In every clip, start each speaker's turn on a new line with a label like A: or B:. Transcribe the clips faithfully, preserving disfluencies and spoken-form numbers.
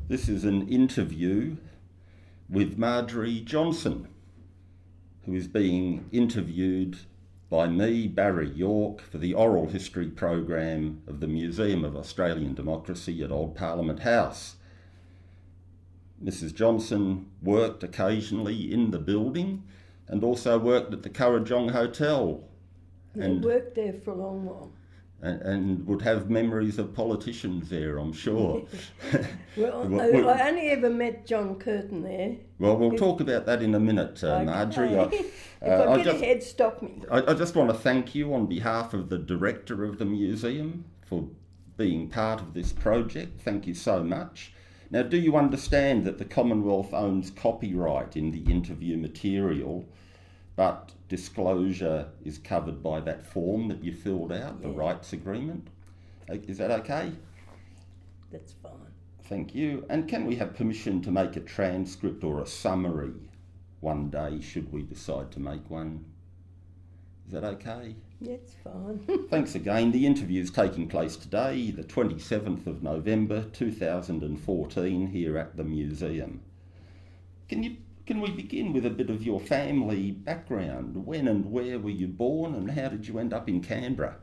A: This is an interview with Marjorie Johnson, who is being interviewed by me, Barry York, for the oral history program of the Museum of Australian Democracy at Old Parliament House. Missus Johnson worked occasionally in the building and also worked at the Currajong Hotel.
B: Yeah,
A: and
B: worked there for a long while.
A: And, and would have memories of politicians there, I'm sure.
B: well,
A: well,
B: I, I only ever met John Curtin there.
A: Well, we'll talk about that in a minute, uh,
B: okay.
A: Marjorie. I, uh,
B: if I, I get just, ahead, stop me.
A: I, I just want to thank you on behalf of the director of the museum for being part of this project. Thank you so much. Now, do you understand that the Commonwealth owns copyright in the interview material, but disclosure is covered by that form that you filled out, yeah. the rights agreement? Is that okay?
B: That's fine.
A: Thank you. And can we have permission to make a transcript or a summary one day, should we decide to make one? Is that okay?
B: That's fine.
A: Thanks again. The interview is taking place today, the twenty-seventh of November two thousand fourteen, here at the museum. Can you Can we begin with a bit of your family background? When and where were you born, and how did you end up in Canberra?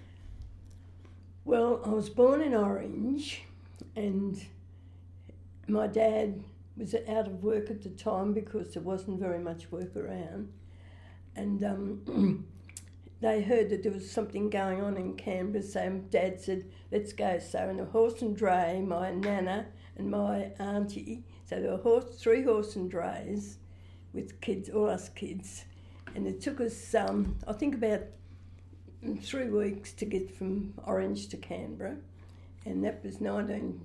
B: Well, I was born in Orange, and my dad was out of work at the time because there wasn't very much work around. And um, they heard that there was something going on in Canberra, so Dad said, let's go. So in a horse and dray, my nana and my auntie, so there were horse, three horse and drays with kids, all us kids. And it took us, um, I think, about three weeks to get from Orange to Canberra. And that was nineteen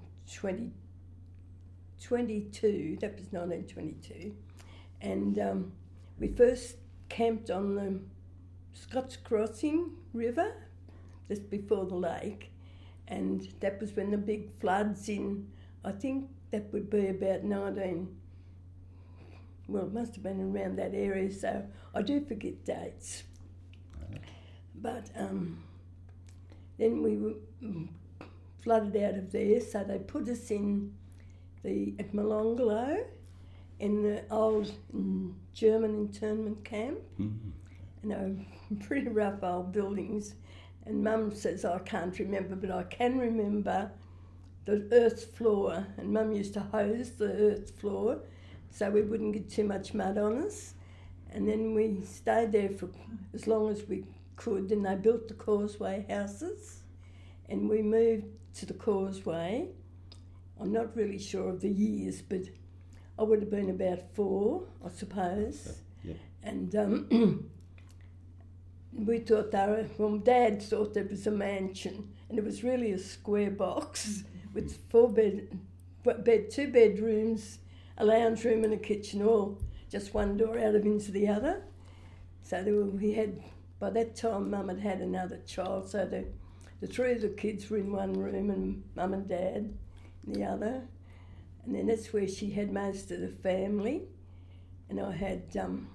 B: twenty-two, that was nineteen twenty-two. And um, we first camped on the Scots Crossing River, just before the lake. And that was when the big floods in, I think, that would be about nineteen, well, it must have been around that area, so I do forget dates. But um, then we were flooded out of there, so they put us in the at Molonglo in the old um, German internment camp. Mm-hmm. You know, pretty rough old buildings. And Mum says, I can't remember, but I can remember the earth floor, and Mum used to hose the earth floor so we wouldn't get too much mud on us. And then we stayed there for as long as we could, and they built the Causeway houses, and we moved to the Causeway. I'm not really sure of the years, but I would have been about four, I suppose.
A: Yeah.
B: And um, we thought they were, well, Dad thought there was a mansion, and it was really a square box with four bed, bed, two bedrooms, a lounge room and a kitchen, all just one door out of into the other. So there were, we had, by that time Mum had had another child, so the, the three of the kids were in one room and Mum and Dad in the other. And then that's where she had most of the family. And I had um,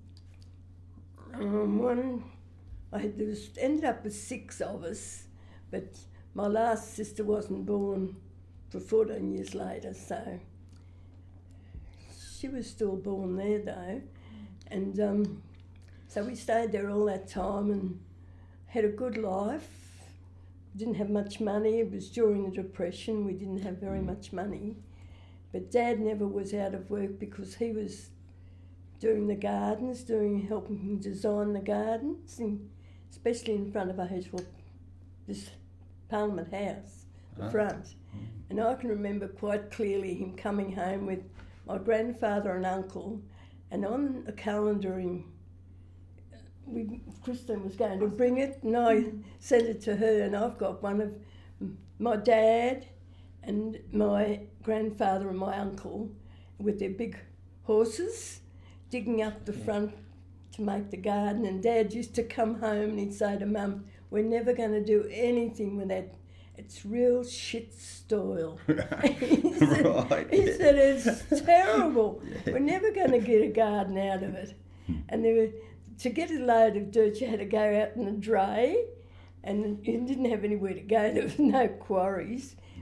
B: um, one, I had, there was, ended up with six of us, but my last sister wasn't born for fourteen years later, so she was still born there though. And um, so we stayed there all that time and had a good life. Didn't have much money. It was during the Depression. We didn't have very much money. But Dad never was out of work because he was doing the gardens, doing helping him design the gardens, and especially in front of our house, well, this Parliament House, the oh. front. Mm. And I can remember quite clearly him coming home with my grandfather and uncle, and on a calendar in, we, Kristen was going to bring it, and I sent it to her, and I've got one of my dad and my grandfather and my uncle with their big horses digging up the front to make the garden, and Dad used to come home and he'd say to Mum, we're never going to do anything with that. It's real shit soil. he said, right, he yeah. said, it's terrible. Yeah. We're never going to get a garden out of it. And there were, to get a load of dirt, you had to go out in a dray, and you didn't have anywhere to go. There was no quarries.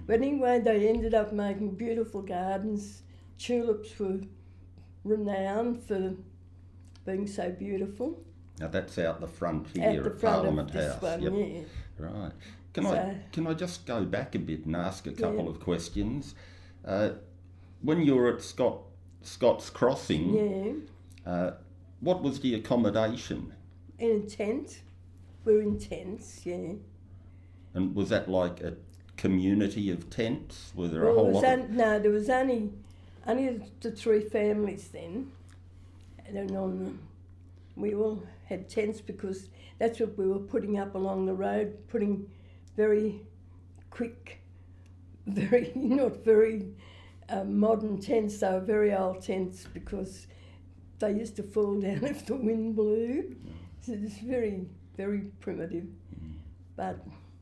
B: But anyway, they ended up making beautiful gardens. Tulips were renowned for being so beautiful.
A: Now that's out the front here
B: At the
A: at
B: front
A: Parliament
B: of this
A: House.
B: one,
A: Yep.
B: yeah.
A: Right. Can
B: So-
A: I can I just go back a bit and ask a couple
B: Yeah.
A: of questions? Uh, when you were at Scott Scott's Crossing,
B: Yeah,
A: uh, what was the accommodation?
B: in a tent. We're in tents, yeah.
A: And was that like a community of tents? Were there a
B: Well,
A: whole
B: it was
A: lot? Of...
B: on, no, there was only only the three families then, and then on the, we all had tents because that's what we were putting up along the road, putting very quick, very not very uh, modern tents. They were very old tents because they used to fall down if the wind blew. So it's very very primitive, but.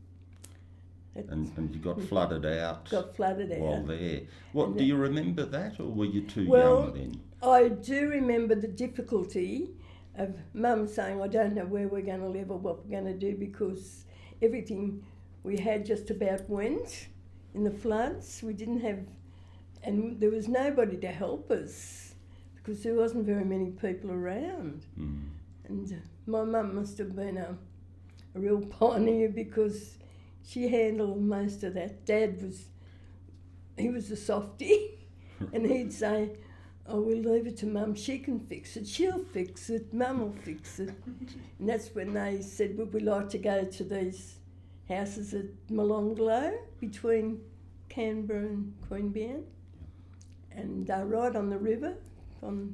B: It
A: And, and you got flooded out
B: got flooded
A: while
B: out.
A: there. What
B: And
A: do
B: it-
A: you remember that, or were you too
B: Well,
A: young then?
B: I do remember the difficulty of Mum saying, I don't know where we're going to live or what we're going to do because everything we had just about went in the floods. We didn't have, and there was nobody to help us because there wasn't very many people around.
A: Mm.
B: And uh, my mum must have been a, a real pioneer because she handled most of that. Dad was, he was a softie and he'd say, oh, we'll leave it to Mum, she can fix it, she'll fix it, Mum will fix it. And that's when they said, would we like to go to these houses at Molonglo between Canberra and Queanbeyan? And they're right on the river, on,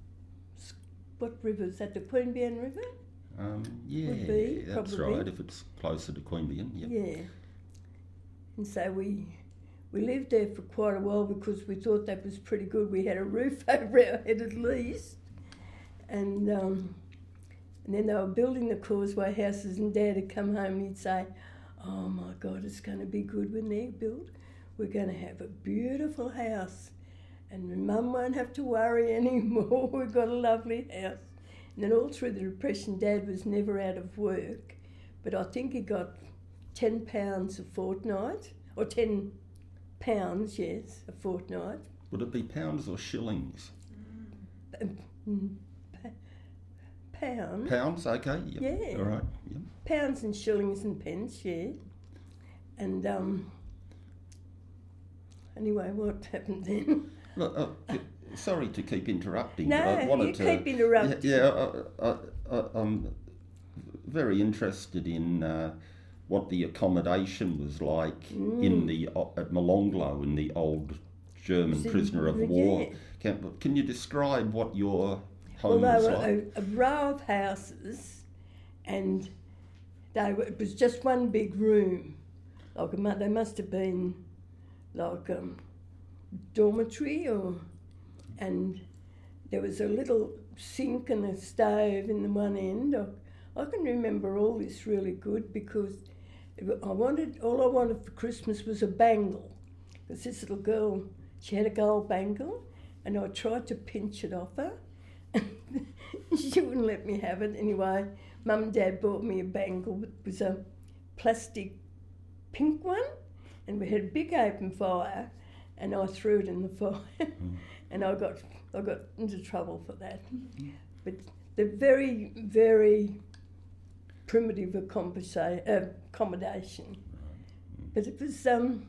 B: what river is that, the Queanbeyan River?
A: Um, yeah,
B: Would be,
A: that's
B: probably.
A: right, if it's closer to Queanbeyan. Yep.
B: Yeah. And so we we lived there for quite a while because we thought that was pretty good. We had a roof over our head at least. And um, and then they were building the causeway houses and Dad would come home and he'd say, oh my God, it's going to be good when they're built. We're going to have a beautiful house and Mum won't have to worry anymore. We've got a lovely house. And then all through the Depression, Dad was never out of work, but I think he got ten pounds a fortnight, or ten pounds, yes, a fortnight.
A: Would it be pounds or shillings?
B: Mm, pa- Pounds,
A: Pounds, okay. Yep.
B: Yeah.
A: All right. Yep.
B: pounds and shillings and pence, yeah. And um, anyway, what happened then?
A: Look, uh, c- sorry to keep interrupting.
B: No,
A: but I wanted
B: you
A: to,
B: keep interrupting.
A: Yeah, yeah I, I, I, I'm very interested in uh, what the accommodation was like
B: Mm.
A: in the o- at Molonglo in the old German
B: So,
A: prisoner of
B: yeah.
A: war camp. Can you describe what your
B: Well,
A: home
B: they
A: was
B: were
A: like?
B: a, a row of houses, and they were, it was just one big room. Like a, mu- they must have been like a um, dormitory, or and there was a little sink and a stove in the one end. I, I can remember all this really good because I wanted all I wanted for Christmas was a bangle. Because this little girl, she had a gold bangle, and I tried to pinch it off her. She wouldn't let me have it. Anyway, Mum and Dad bought me a bangle. It was a plastic pink one, and we had a big open fire, and I threw it in the fire,
A: Mm.
B: and I got I got into trouble for that. But the very very primitive accommoda- uh, accommodation, but it was um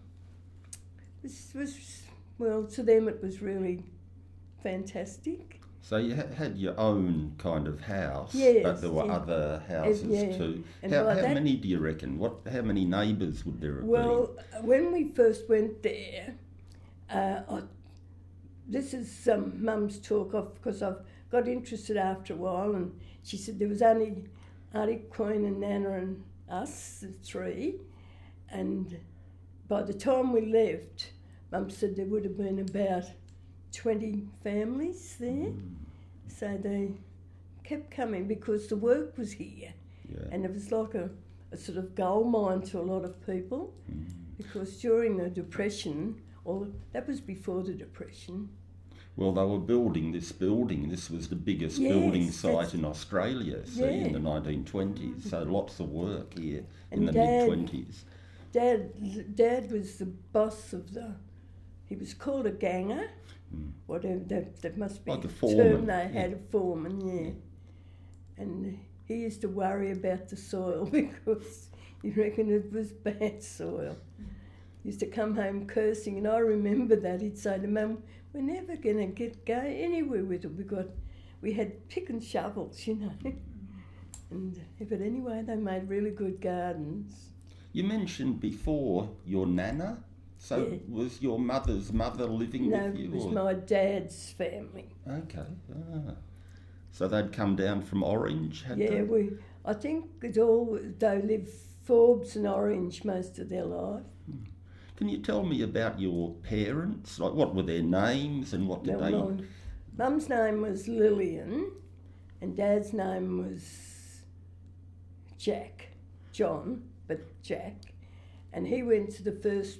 B: it was well to them it was really fantastic.
A: So you ha- had your own kind of house,
B: Yes,
A: but there were
B: yeah.
A: other houses
B: yeah.
A: too.
B: And
A: How,
B: by
A: how
B: that-
A: many do you reckon? What? How many neighbours would there have
B: Well, when we first went there, uh, I, this is um, Mum's talk of because I've got interested after a while, and she said there was only Auntie Queen and Nana and us, the three, and by the time we left, Mum said there would have been about twenty families there.
A: been?
B: So they kept coming because the work was here.
A: Yeah.
B: And it was like a, a sort of gold mine to a lot of people
A: Mm.
B: because during the Depression, or that was before the Depression,
A: Well, they were building this building. This was the biggest
B: Yes,
A: building
B: that's-
A: site in Australia, see,
B: Yeah.
A: in the nineteen twenties. So lots of work here in
B: And
A: the
B: Dad-
A: mid twenties.
B: Dad, Dad was the boss of the, he was called a ganger, mm. whatever, that, that must be
A: like a
B: term
A: foreman.
B: they
A: yeah.
B: had, a foreman, yeah. yeah. And he used to worry about the soil because he reckoned it was bad soil. He used to come home cursing, and I remember that. He'd say to Mum, we're never going to get go anywhere with it. We got, we had pick and shovels, you know. And but anyway, they made really good gardens.
A: You mentioned before your nana. So
B: yeah.
A: was your mother's mother living
B: no,
A: with you?
B: No, it was
A: or?
B: my dad's family.
A: Okay. Ah. So they'd come down from Orange, had
B: yeah,
A: they?
B: we. I think it all they lived Forbes and Orange most of their life.
A: Hmm. Can you tell me about your parents? Like, what were their names and what did
B: well,
A: they?
B: Mum's name was Lillian, and Dad's name was Jack, John, but Jack, and he went to the First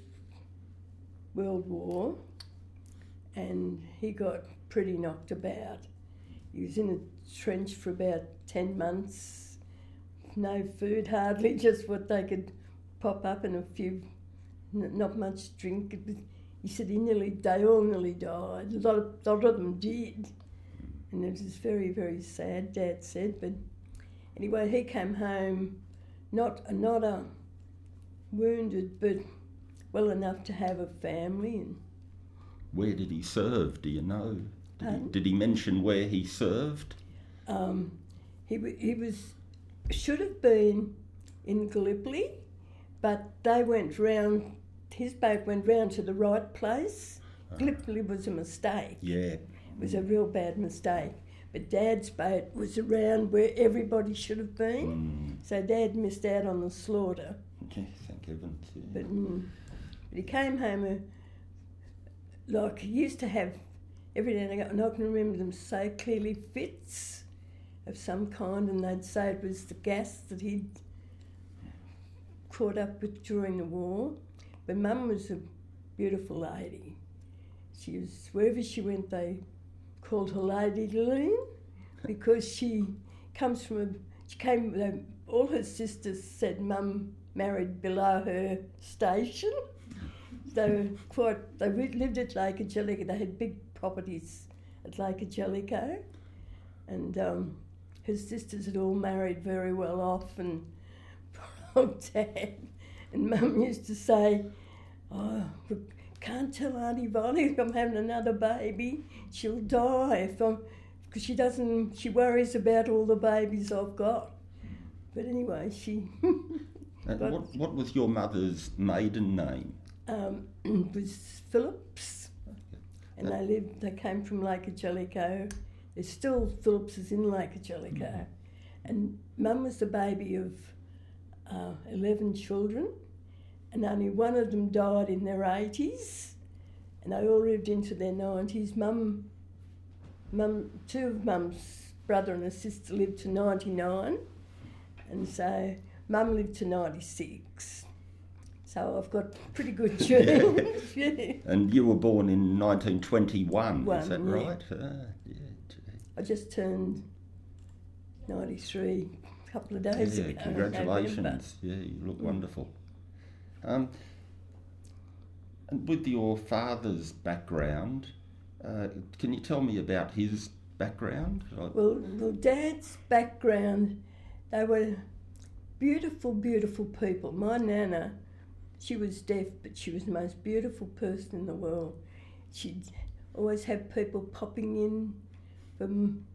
B: World War, and he got pretty knocked about. He was in a trench for about ten months, no food hardly, just what they could pop up and a few, n- not much drink. It was, he said he nearly, they all nearly died. A lot of, a lot of them did. And it was very, very sad, Dad said. But anyway, he came home not, not a wounded, but well enough to have a family. And
A: where did he serve, do you know? Did, he, did he mention where he served?
B: Um, he he was should have been in Gallipoli, but they went round. His boat went round to the right place. Uh, Gallipoli was a mistake.
A: Yeah,
B: it was a real bad mistake. But Dad's boat was around where everybody should have been. Mm. So Dad missed out on the slaughter.
A: Okay, thank heavens. Yeah.
B: But, mm, but he came home uh, like he used to have. Every day, and I can remember them so clearly, fits of some kind, and they'd say it was the gas that he'd caught up with during the war. But Mum was a beautiful lady. She was, wherever she went, they called her Lady Lillian because she comes from a, she came, they, all her sisters said Mum married below her station. They were quite, they lived at Lake Angelica, they had big properties at Lake Angelico, and um, her sisters had all married very well off, and poor old Dad and Mum used to say, oh, we can't tell Auntie Bonnie if I'm having another baby, she'll die if I'm, because she doesn't, she worries about all the babies I've got. But anyway, she...
A: uh, what, what was your mother's maiden name?
B: Um, it was Phillips. And they lived, they came from Lake Angelico. There's still Phillips's in Lake Angelico. Mm. And Mum was the baby of uh, eleven children, and only one of them died in their eighties, and they all lived into their nineties. Mum, Mum, two of Mum's brother and her sister lived to ninety-nine, and so Mum lived to ninety-six. So I've got pretty good genes. Yeah.
A: And you were born in nineteen twenty-one,
B: One,
A: is that
B: yeah.
A: right? Ah, yeah.
B: I just turned ninety-three a couple of days
A: yeah,
B: ago.
A: Congratulations. Yeah, you look mm. wonderful. Um, and with your father's background, uh, can you tell me about his background?
B: Well, well, Dad's background, they were beautiful, beautiful people. My nana, she was deaf, but she was the most beautiful person in the world. She'd always have people popping in for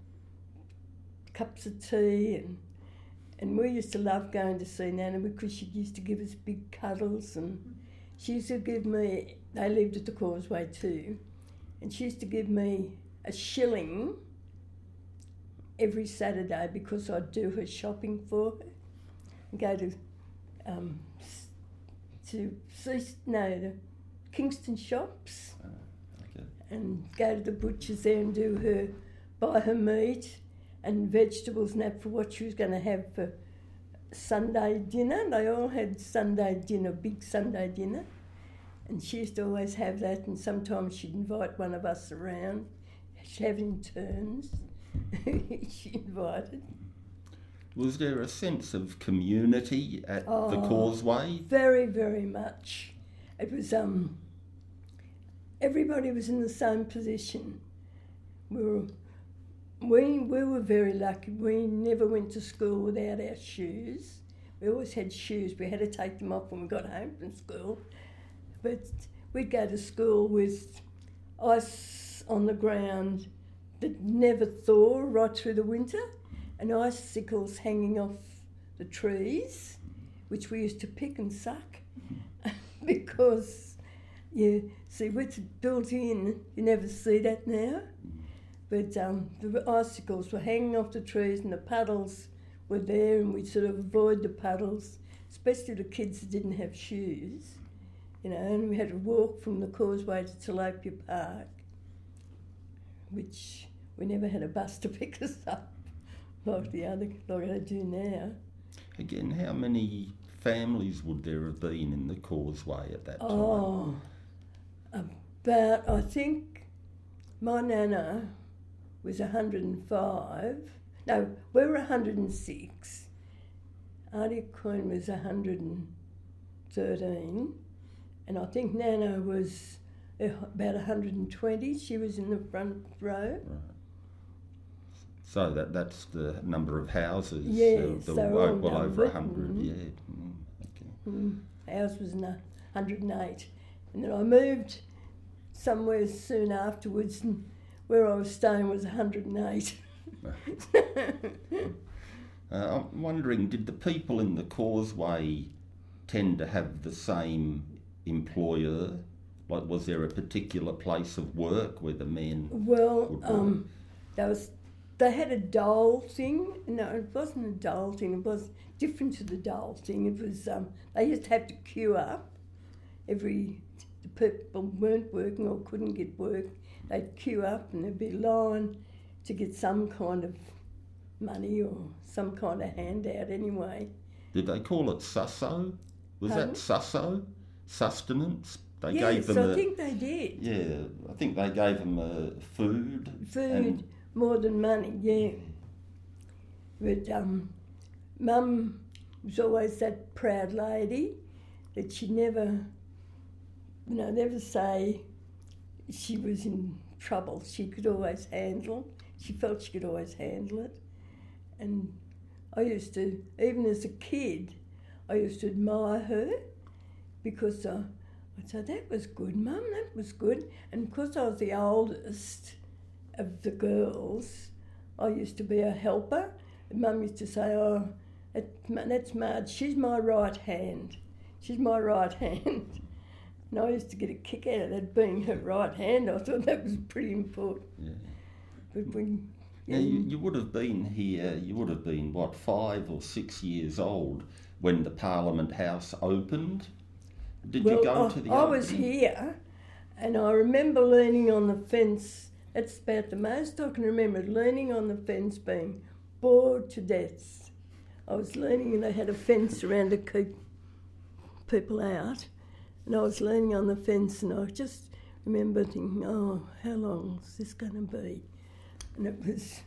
B: cups of tea, and and we used to love going to see Nana because she used to give us big cuddles, and she used to give me, they lived at the Causeway too, and she used to give me a shilling every Saturday because I'd do her shopping for her and go to um, to no the Kingston shops
A: uh, okay.
B: and go to the butcher's there and do her buy her meat and vegetables and that for what she was going to have for Sunday dinner. They all had Sunday dinner, big Sunday dinner, and she used to always have that, and sometimes she'd invite one of us around. She'd have in turns. She invited.
A: Was there a sense of community at
B: Oh,
A: the Causeway?
B: Very, very much. It was, um, everybody was in the same position. We were, we, we were very lucky. We never went to school without our shoes. We always had shoes. We had to take them off when we got home from school. But we'd go to school with ice on the ground that never thaw right through the winter, and icicles hanging off the trees, which we used to pick and suck because, yeah, see, with it built in, you never see that now. But um, the icicles were hanging off the trees and the puddles were there, and we'd sort of avoid the puddles, especially the kids that didn't have shoes, you know, and we had to walk from the Causeway to Tilapia Park, which we never had a bus to pick us up like the other, like they do now.
A: Again, how many families would there have been in the Causeway at that time?
B: Oh, about, I think my nana was one hundred and five. No, we were one hundred and six. Auntie Queen was one hundred and thirteen. And I think Nana was about one hundred and twenty. She was in the front row.
A: Right. So that that's the number of houses.
B: Yes,
A: uh, the,
B: they're
A: well,
B: all
A: well over
B: numbered.
A: a hundred.
B: Mm.
A: Yeah. Mm, okay.
B: Mm. Ours was one hundred and eight. And then I moved somewhere soon afterwards, and where I was staying was one hundred and eight.
A: uh, I'm wondering, did the people in the Causeway tend to have the same employer? Like, was there a particular place of work where the men
B: Well,
A: would work?
B: um, there was, they had a dole thing. No, it wasn't a dole thing. It was different to the dole thing. It was, um, they used to have to queue up. Every, the people weren't working or couldn't get work, they'd queue up and there'd be a line to get some kind of money or some kind of handout anyway.
A: Did they call it susso? Was
B: Pardon?
A: that susso? Sustenance? They
B: Yes,
A: gave them
B: I
A: a,
B: think they did.
A: yeah, I think they gave them a food.
B: Food
A: and-
B: more than money, yeah. But um, Mum was always that proud lady that she never, you know, never say she was in trouble. She could always handle. She felt she could always handle it. And I used to, even as a kid, I used to admire her because uh, I'd say, that was good, Mum, that was good. And because I was the oldest of the girls, I used to be a helper. And Mum used to say, oh, that, that's Marge, she's my right hand. She's my right hand. And I used to get a kick out of that being her right hand. I thought that was pretty important.
A: Yeah.
B: But when,
A: Now, you, you would have been here, you would have been, what, five or six years old when the Parliament House opened? Did
B: well,
A: you go
B: I,
A: to the
B: I was
A: opening?
B: here, and I remember leaning on the fence. That's about the most I can remember, leaning on the fence, being bored to death. I was leaning, and they had a fence around to keep people out, and I was leaning on the fence, and I just remember thinking, oh, how long is this going to be? And it was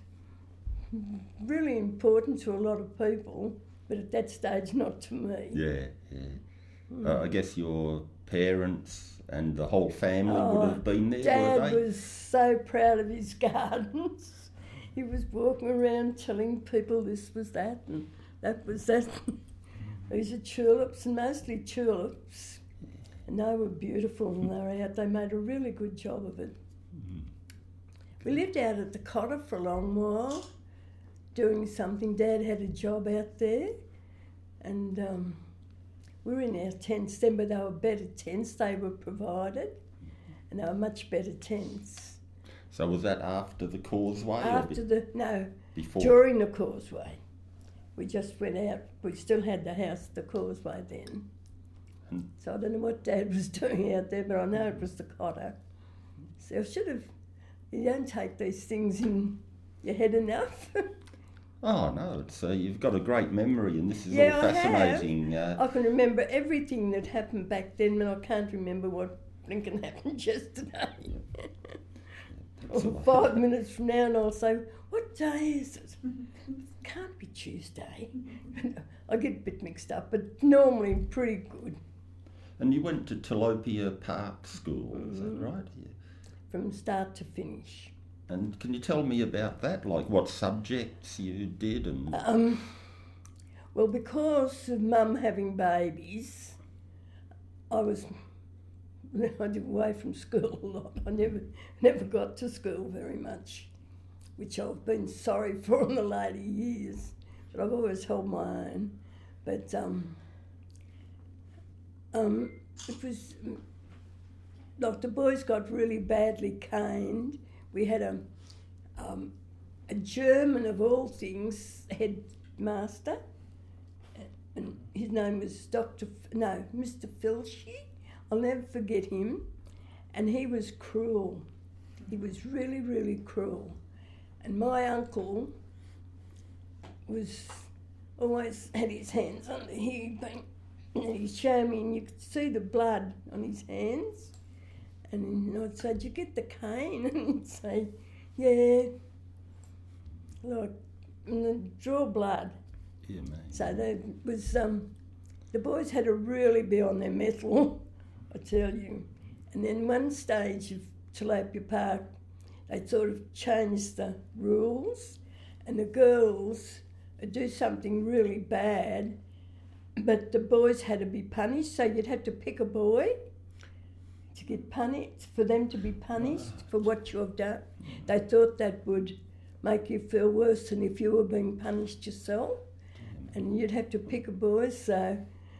B: really important to a lot of people, but at that stage, not to me.
A: Yeah, yeah. Uh, I guess your parents and the whole family would have been there,
B: Dad
A: were they?
B: was so proud of his gardens. He was walking around telling people this was that and that was that. These are tulips, and mostly tulips. And they were beautiful when they were out. They made a really good job of it.
A: Mm-hmm.
B: We lived out at the Cotter for a long while, doing something. Dad had a job out there, and um, we were in our tents then, but they were better tents. They were provided, and they were much better tents.
A: So was that after the Causeway?
B: After
A: or
B: the, no,
A: before?
B: during the Causeway. We just went out. We still had the house at the Causeway then.
A: And-
B: So I don't know what Dad was doing out there, but I know it was the Cotter. So I should have, you don't take these things in your head enough.
A: Oh no, it's uh, you've got a great memory, and this is
B: Yeah,
A: all
B: I have.
A: fascinating. Uh,
B: I can remember everything that happened back then, but I can't remember what blinking happened yesterday.
A: that's
B: Or
A: all right.
B: five minutes from now, and I'll say, what day is it? can't be Tuesday. I get a bit mixed up, but normally pretty good.
A: And you went to Tilapia Park School, is that right? Yeah.
B: From start to finish.
A: And can you tell me about that, like what subjects you did? And
B: Um, well, because of Mum having babies, I was I did away from school a lot. I never never got to school very much, which I've been sorry for in the later years. But I've always held my own. But um, um, it was like the boys got really badly caned. We had a um, a German of all things headmaster, and his name was Doctor F- no Mister Filshy. I'll never forget him, and he was cruel. He was really really cruel, and my uncle was always had his hands under here, and he'd show me, and you could see the blood on his hands. And I'd say, "Did you get the cane?" And he'd say, "Yeah." Like, and then draw blood.
A: yeah, mate.
B: So there was, um, the boys had to really be on their mettle, I tell you. And then one stage of Tilapia Park, they sort of changed the rules, and the girls would do something really bad, but the boys had to be punished, so you'd have to pick a boy to get punished, for them to be punished for what you have done. They thought that would make you feel worse than if you were being punished yourself. And you'd have to pick a boy, so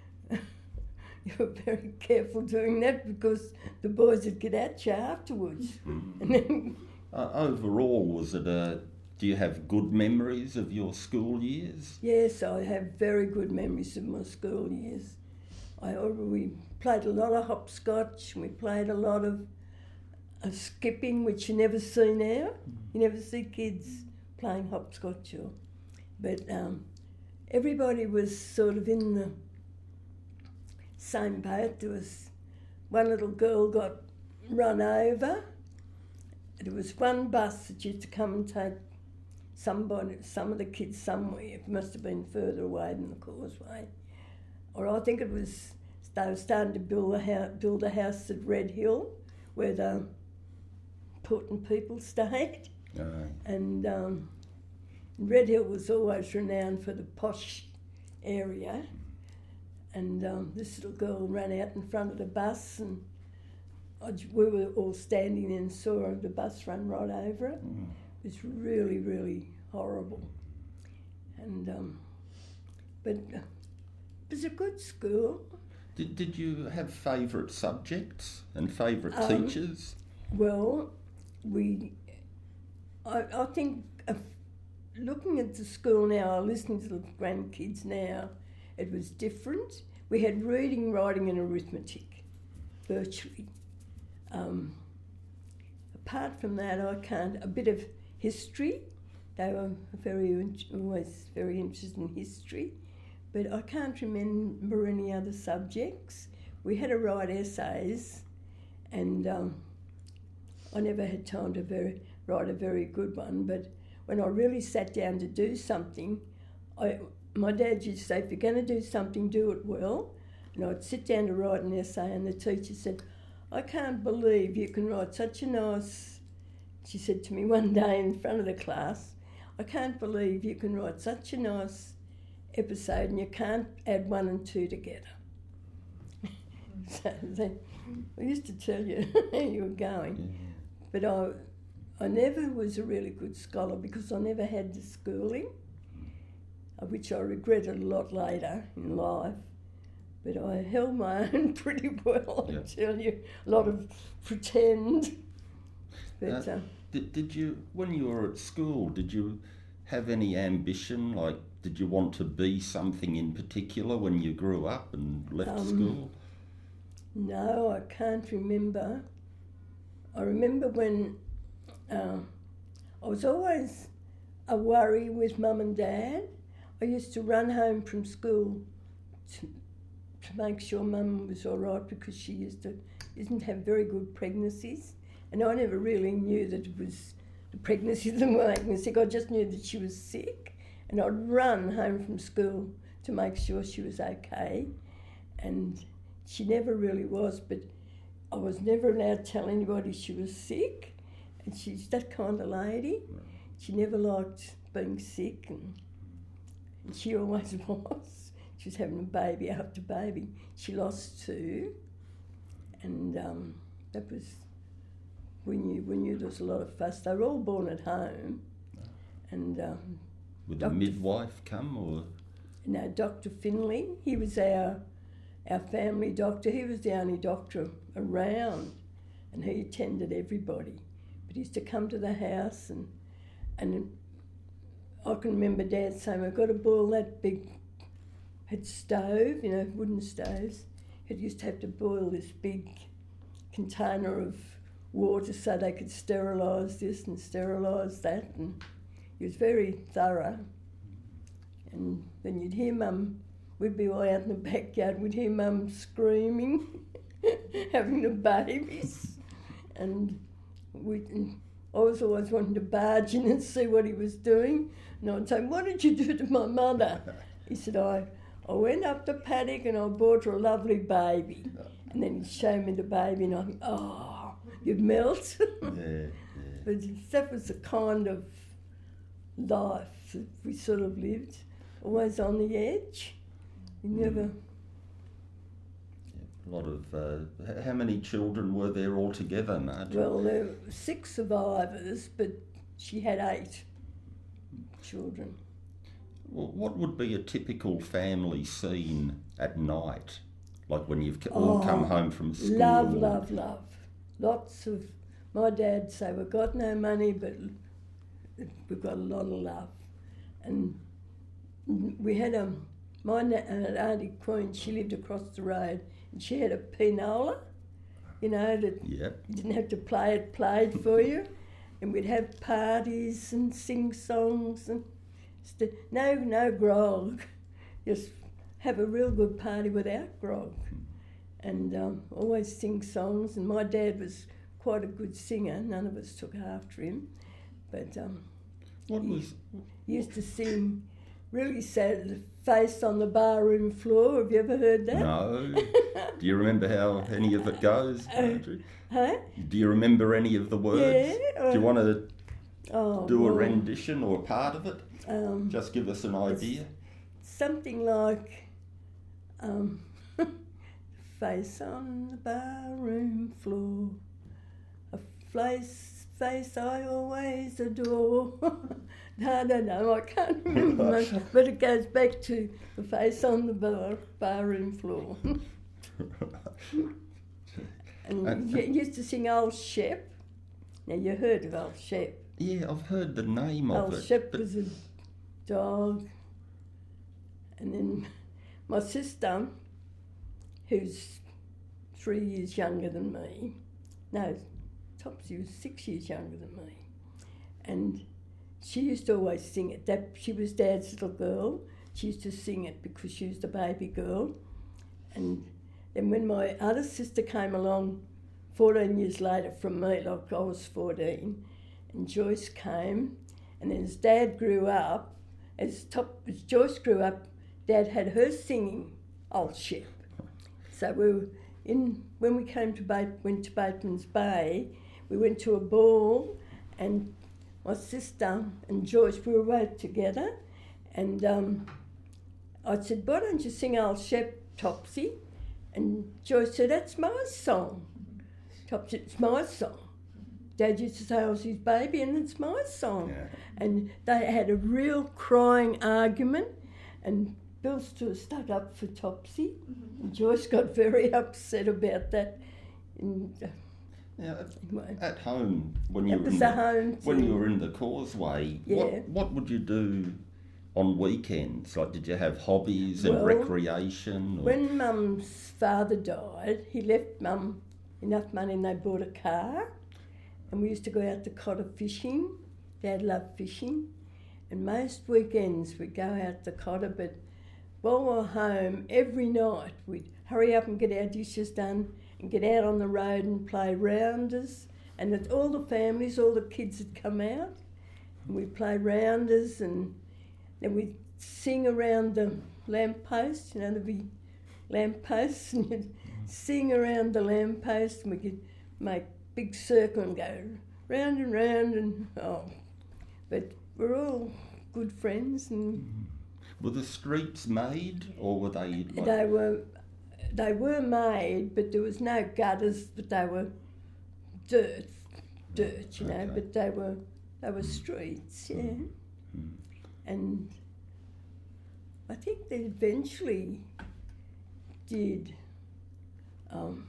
B: you were very careful doing that because the boys would get at you afterwards. And then,
A: Uh, overall, was it a... Do you have good memories of your school years?
B: yes, I have very good memories of my school years. I we played a lot of hopscotch. We played a lot of uh, skipping, which you never see now. You never see kids playing hopscotch. Or, but um, everybody was sort of in the same boat. There was one little girl got run over. There was one bus that used to come and take somebody, some of the kids somewhere. It must have been further away than the causeway. Or I think it was, they were starting to build a house, build a house at Red Hill where the important people stayed.
A: Aye.
B: And um, Red Hill was always renowned for the posh area. And um, this little girl ran out in front of the bus, and I, we were all standing there and saw the bus run right over it.
A: Mm.
B: It was really, really horrible. And um, but uh, it was a good school.
A: Did, did you have favourite subjects and favourite
B: Um,
A: teachers?
B: Well, we, I, I think, uh, looking at the school now, listening to the grandkids now, it was different. We had reading, writing and arithmetic, virtually. Um, apart from that, I can't, a bit of history. They were very, always very interested in history. But I can't remember any other subjects. We had to write essays, and um, I never had time to very, write a very good one. But when I really sat down to do something, I, my dad used to say, if you're going to do something, do it well. And I'd sit down to write an essay, and the teacher said, I can't believe you can write such a nice, she said to me one day in front of the class, I can't believe you can write such a nice episode and you can't add one and two together. So they, I used to tell you how you were going.
A: Yeah.
B: But I, I never was a really good scholar because I never had the schooling, which I regretted a lot later in life. But I held my own pretty well, I
A: Yeah.
B: tell you. A lot of pretend. But
A: Uh,
B: uh,
A: Did, did you, when you were at school, did you have any ambition? Like, did you want to be something in particular when you grew up and left
B: Um,
A: school?
B: no, I can't remember. I remember when uh, I was always a worry with Mum and Dad. I used to run home from school to, to make sure Mum was all right because she used to didn't have very good pregnancies. And I never really knew that it was the pregnancy that were making me sick. I just knew that she was sick. And I'd run home from school to make sure she was okay. And she never really was, but I was never allowed to tell anybody she was sick. And she's that kind of lady. She never liked being sick, and, and she always was. She was having a baby after baby. She lost two, and um, that was, we knew, we knew there was a lot of fuss. They were all born at home. And um,
A: would the midwife come, or?
B: No, Doctor Finley. He was our our family doctor. He was the only doctor around, and he attended everybody. But he used to come to the house, and and I can remember Dad saying, "We've got to boil that big." Had stove, you know, wooden stoves. He used to have to boil this big container of water so they could sterilise this and sterilise that, and he was very thorough. And then you'd hear Mum, we'd be all out in the backyard, we'd hear Mum screaming, having the babies. And, we, and I was always wanting to barge in and see what he was doing. And I'd say, "What did you do to my mother?" He said, I, I went up the paddock and I bought her a lovely baby. And then he'd show me the baby and I think, oh, you'd melt.
A: Yeah, yeah.
B: But that was the kind of life that we sort of lived. Always on the edge. You never...
A: Yeah, a lot of... Uh, how many children were there altogether, Marjorie?
B: Well, there were six survivors, but she had eight children.
A: Well, what would be a typical family scene at night? Like when you've all
B: Oh,
A: come home from school?
B: Love, love, love. Lots of... My dad say, "We've got no money, but we've got a lot of love." And we had a... My na- uh, Auntie Queen, she lived across the road, and she had a pianola, you know, that
A: Yep.
B: you didn't have to play it, played for you. And we'd have parties and sing songs and st- no, no grog. Just have a real good party without grog. And um, always sing songs. And my dad was quite a good singer. None of us took after him. But um,
A: What
B: he
A: was...
B: used to sing really sad, Face on the Barroom Floor. Have you ever heard that?
A: No. Do you remember how any of it goes, Marjorie?
B: Huh?
A: Do you remember any of the words?
B: Yeah.
A: Do you want to
B: Oh,
A: do a
B: well,
A: rendition or part of it?
B: Um,
A: Just give us an idea.
B: something like um, face on the barroom floor, a face, face I always adore. No, no, no, I can't remember much, but it goes back to the face on the bar, barroom floor. And
A: And-
B: you used to sing Old Shep. Now, you heard of Old Shep.
A: Yeah, I've heard the name of
B: Old
A: it.
B: Shep
A: but-
B: was a dog. And then my sister, who's three years younger than me, no, Topsy was six years younger than me, and she used to always sing it. That she was Dad's little girl. She used to sing it because she was the baby girl. And then when my other sister came along fourteen years later from me, like I was fourteen, and Joyce came, and then as Dad grew up, as, top, as Joyce grew up, Dad had her singing Old Shep. So we were in, when we came to Bate, went to Bateman's Bay, we went to a ball, and my sister and Joyce, we were both together, and um, I said, "Why don't you sing Old Shep, Topsy?" And Joyce said, "That's my song." Topsy, "It's my song." Dad used to say I was his baby, and it's my song.
A: Yeah.
B: And they had a real crying argument, and Bill still stuck up for Topsy, and Joyce got very upset about that. And, uh,
A: Now,
B: anyway,
A: at home, when you
B: that
A: were
B: was
A: in
B: the
A: the,
B: home
A: when
B: thing.
A: you were in the Causeway,
B: Yeah.
A: what what would you do on weekends? Like, did you have hobbies and
B: Well,
A: recreation? Or?
B: When Mum's father died, he left Mum enough money and they bought a car, and we used to go out to Cotter fishing. Dad loved fishing, and most weekends we'd go out to Cotter, but while we were home, every night we'd hurry up and get our dishes done and get out on the road and play rounders, and it's all the families, all the kids had come out, and we played rounders, and then we'd sing around the lamppost, you know, there'd be lampposts, and you'd sing around the lamppost, and we could make big circle and go round and round, and oh, but we're all good friends. And
A: were the streets made, or were they? Like...
B: They were, they were made, but there was no gutters, but they were dirt, dirt, you know.
A: Okay.
B: But they were, they were streets, yeah.
A: Mm.
B: And I think they eventually did um,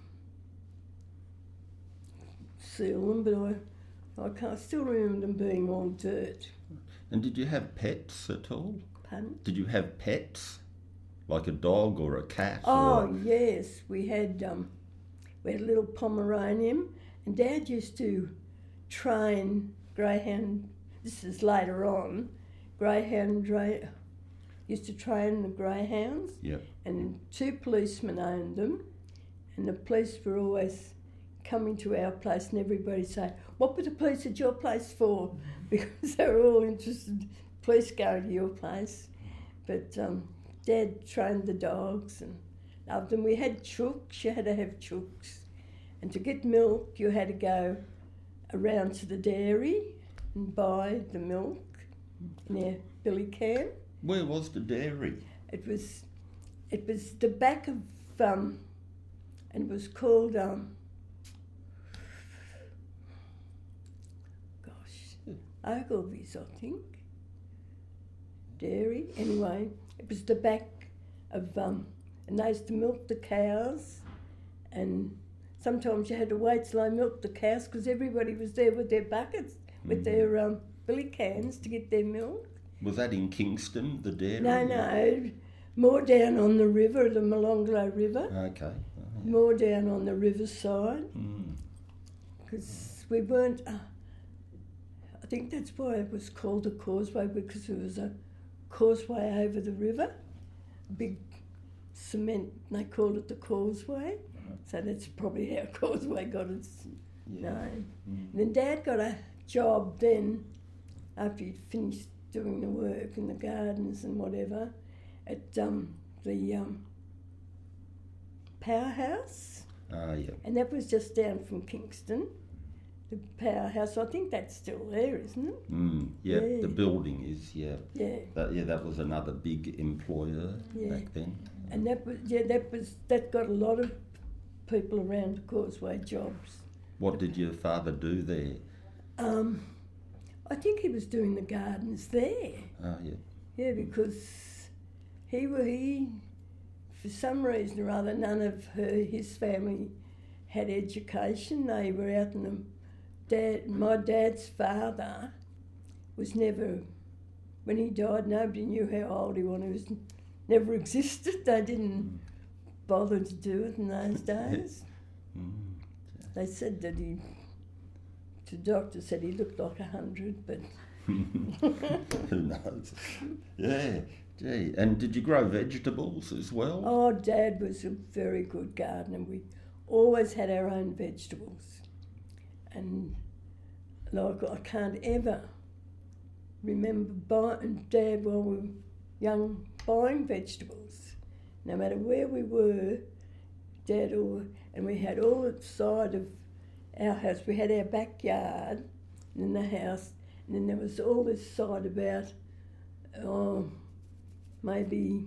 B: seal them, but I, I can't still remember them being all dirt.
A: And did you have pets at all?
B: Pardon?
A: Did you have pets, like a dog or a cat?
B: Oh
A: or...
B: yes, we had um, we had a little Pomeranian, and Dad used to train greyhound. This is later on. Greyhound dra- used to train the greyhounds.
A: Yep.
B: And two policemen owned them, and the police were always coming to our place, and everybody say, "What were the police at your place for?" Because they were all interested. Police going to your place, but um, Dad trained the dogs and loved them. We had chooks. You had to have chooks, and to get milk, you had to go around to the dairy and buy the milk in their billy can.
A: Where was the dairy?
B: It was, it was the back of, um, and it was called, um, gosh, Ogilvy's, I think. Dairy. Anyway, it was the back of, um, and they used to milk the cows, and sometimes you had to wait till I milked the cows because everybody was there with their buckets, with mm. their um, billy cans to get their milk.
A: Was that in Kingston, the dairy?
B: No, no, more down on the river, the Molonglo River.
A: Okay. Oh, yeah.
B: More down on the riverside, because
A: mm.
B: we weren't. Uh, I think that's why it was called a causeway, because it was a causeway over the river, big cement. They called it the causeway, uh-huh. So that's probably how causeway got its yeah. name. Mm. And then Dad got a job then, after he'd finished doing the work in the gardens and whatever, at um, the um, powerhouse.
A: Ah, yeah.
B: And that was just down from Kingston. The powerhouse, I think that's still there, isn't it?
A: Mm, yeah,
B: yeah,
A: the building is, yeah.
B: Yeah.
A: That, yeah, that was another big employer
B: yeah.
A: back then.
B: And that was, yeah, that was, that got a lot of people around the causeway jobs.
A: What did your father do there?
B: Um, I think he was doing the gardens there.
A: Oh, yeah.
B: Yeah, because he were he, for some reason or other, none of her, his family had education. They were out in the dad. My dad's father was never, when he died, nobody knew how old he was. He was never existed. They didn't bother to do it in those days.
A: Mm.
B: They said that he. The doctor said he looked like a hundred, but
A: who knows? Yeah, gee. And did you grow vegetables as well?
B: Oh, Dad was a very good gardener. We always had our own vegetables, and like I can't ever remember buying Dad while we were young buying vegetables. No matter where we were, Dad or and we had all the side of our house. We had our backyard and then the house, and then there was all this side about, oh, maybe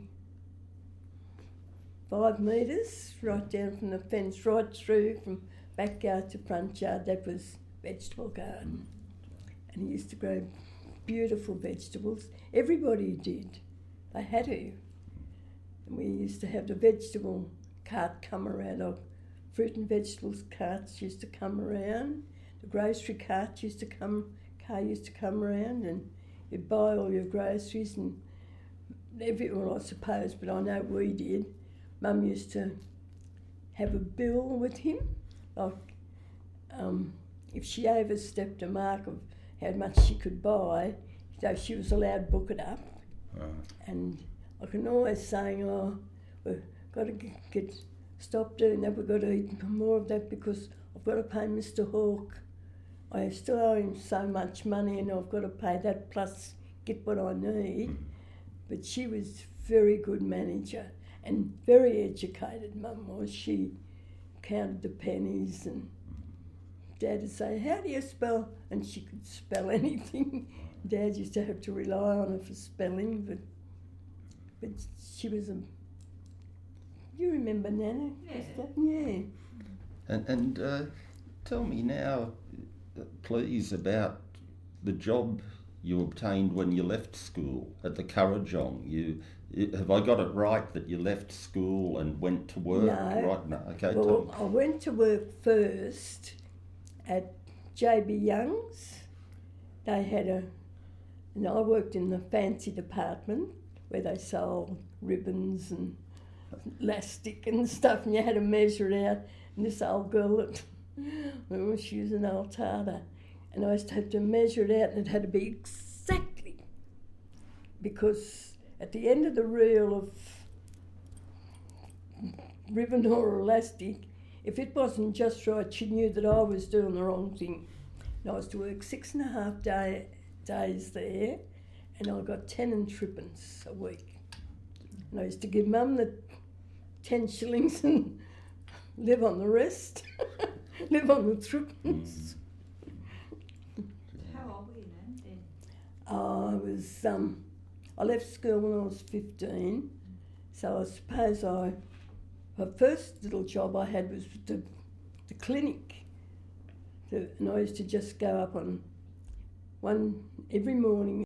B: five metres, right down from the fence, right through from backyard to front yard. That was vegetable garden. And he used to grow beautiful vegetables. Everybody did. They had to. And we used to have the vegetable cart come around, like fruit and vegetables carts used to come around. The grocery cart used to come, car used to come around, and you'd buy all your groceries and every, well, I suppose, but I know we did. Mum used to have a bill with him, like um, if she overstepped a mark of how much she could buy, so she was allowed to book it up.
A: Right.
B: And I can always say, oh, we've got to get, get stop doing that, we've got to eat more of that because I've got to pay Mister Hawke. I still owe him so much money and I've got to pay that plus get what I need. But she was very good manager and very educated, Mum was. She counted the pennies and Dad would say, how do you spell? And she could spell anything. Dad used to have to rely on her for spelling, but but she was a... You remember Nana?
C: Yeah.
B: Yeah.
A: And, and uh, tell me now, uh, please, about the job you obtained when you left school at the Currajong. You, have I got it right that you left school and went to work?
B: No.
A: Right? No. Okay.
B: Well,
A: tell me.
B: I went to work first at J B Young's. They had a... And I worked in the fancy department where they sold ribbons and elastic and stuff, and you had to measure it out. And this old girl, that, well, she was an old tartar, and I used to have to measure it out, and it had to be exactly, because at the end of the reel of ribbon or elastic, if it wasn't just right, she knew that I was doing the wrong thing. And I was to work six and a half day, days there, and I got ten and threepence a week. And I used to give Mum the ten shillings and live on the rest, live on the threepence.
C: How old were you then?
B: I was, um, I left school when I was fifteen, so I suppose I, the first little job I had was the, the clinic. The, and I used to just go up on one every morning